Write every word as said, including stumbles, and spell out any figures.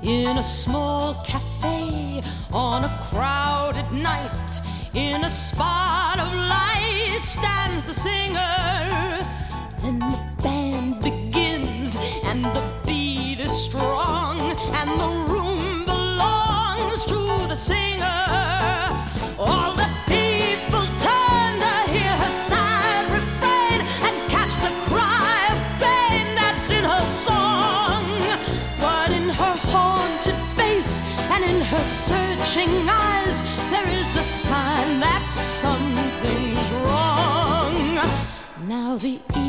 In a small cafe on a crowded night, in a spot of light stands the singer. Then the band begins and the beat is strong, and the room belongs to the singer. All the people turn to hear her sad refrain and catch the cry of pain that's in her song. But in her haunted face and in her searching eyes, there is a sign that something's wrong. Now the